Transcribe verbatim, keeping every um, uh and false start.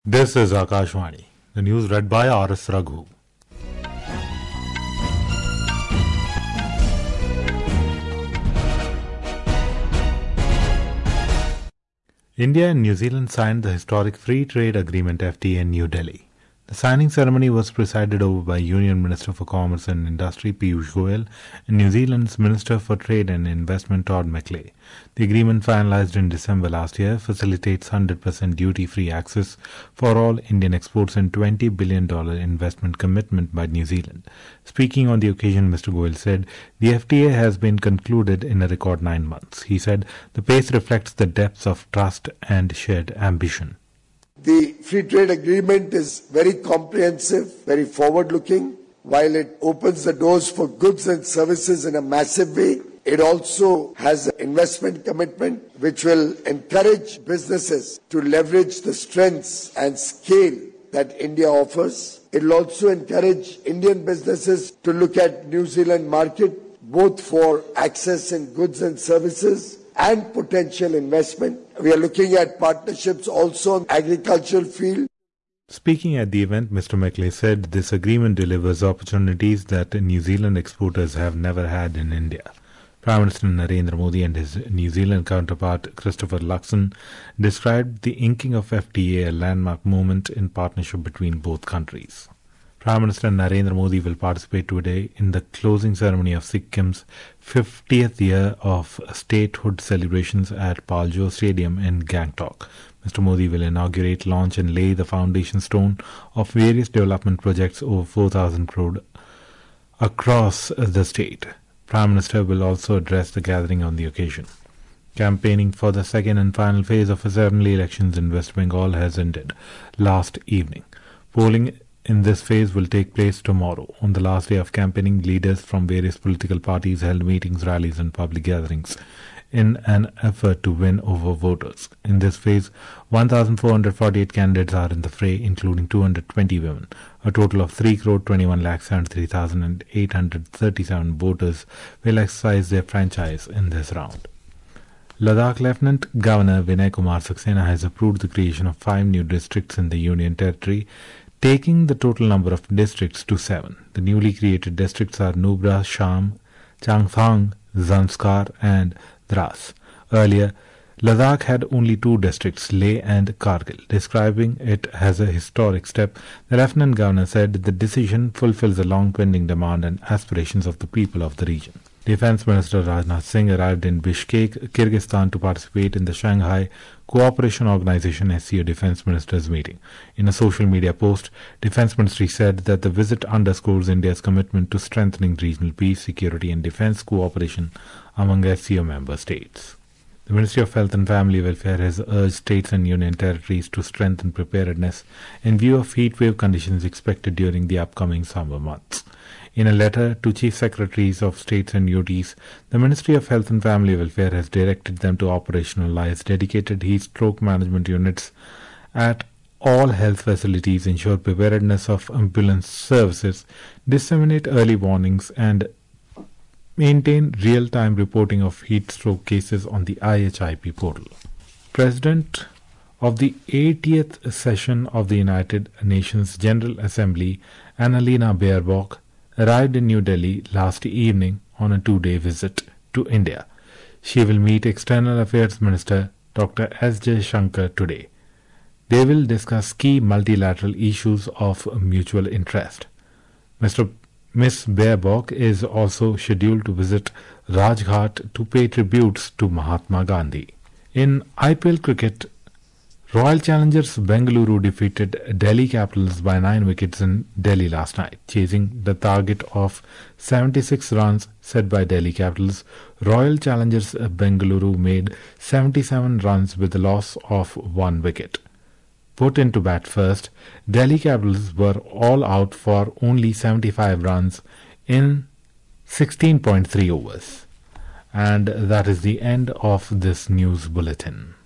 This is Akashvani. The news read by R S Raghu. India and New Zealand signed the historic Free Trade Agreement F T A in New Delhi. The signing ceremony was presided over by Union Minister for Commerce and Industry Piyush Goyal and New Zealand's Minister for Trade and Investment Todd McLay. The agreement, finalized in December last year, facilitates one hundred percent duty-free access for all Indian exports and twenty billion dollars investment commitment by New Zealand. Speaking on the occasion, Mister Goyal said the F T A has been concluded in a record nine months. He said the pace reflects the depths of trust and shared ambition. The free trade agreement is very comprehensive, very forward-looking. While it opens the doors for goods and services in a massive way, it also has an investment commitment which will encourage businesses to leverage the strengths and scale that India offers. It will also encourage Indian businesses to look at New Zealand market both for access in goods and services and potential investment. We are looking at partnerships also in the agricultural field. Speaking at the event, Mister McLay said this agreement delivers opportunities that New Zealand exporters have never had in India. Prime Minister Narendra Modi and his New Zealand counterpart Christopher Luxon described the inking of F T A a landmark moment in partnership between both countries. Prime Minister Narendra Modi will participate today in the closing ceremony of Sikkim's fiftieth year of statehood celebrations at Paljo Stadium in Gangtok. Mister Modi will inaugurate, launch and lay the foundation stone of various development projects over four thousand crore across the state. Prime Minister will also address the gathering on the occasion. Campaigning for the second and final phase of assembly elections in West Bengal has ended last evening. Polling in this phase will take place tomorrow. On the last day of campaigning, leaders from various political parties held meetings, rallies and public gatherings in an effort to win over voters. In this phase, one thousand four hundred forty-eight candidates are in the fray, including two hundred twenty women. A total of three crore twenty-one lakh seventy-three thousand eight hundred thirty-seven voters will exercise their franchise in this round. Ladakh Lieutenant Governor Vinay Kumar Saxena has approved the creation of five new districts in the Union Territory, taking the total number of districts to seven. The newly created districts are Nubra, Sham, Changthang, Zanskar and Dras. Earlier, Ladakh had only two districts, Leh and Kargil. Describing it as a historic step, the Lieutenant Governor said the decision fulfills a long-pending demand and aspirations of the people of the region. Defence Minister Rajnath Singh arrived in Bishkek, Kyrgyzstan to participate in the Shanghai Cooperation Organization S C O Defence Ministers meeting. In a social media post, Defence Ministry said that the visit underscores India's commitment to strengthening regional peace, security and defence cooperation among S C O member states. The Ministry of Health and Family Welfare has urged states and union territories to strengthen preparedness in view of heatwave conditions expected during the upcoming summer months. In a letter to Chief Secretaries of States and U Ts, the Ministry of Health and Family Welfare has directed them to operationalize dedicated heat stroke management units at all health facilities, ensure preparedness of ambulance services, disseminate early warnings and maintain real-time reporting of heat stroke cases on the I H I P portal. President of the eightieth session of the United Nations General Assembly, Annalena Baerbock, arrived in New Delhi last evening on a two-day visit to India. She will meet External Affairs Minister Doctor S Jaishankar today. They will discuss key multilateral issues of mutual interest. Mister Miss Baerbock is also scheduled to visit Rajghat to pay tributes to Mahatma Gandhi. In I P L cricket, Royal Challengers Bengaluru defeated Delhi Capitals by nine wickets in Delhi last night. Chasing the target of seventy-six runs set by Delhi Capitals, Royal Challengers Bengaluru made seventy-seven runs with a loss of one wicket. Put into bat first, Delhi Capitals were all out for only seventy-five runs in sixteen point three overs. And that is the end of this news bulletin.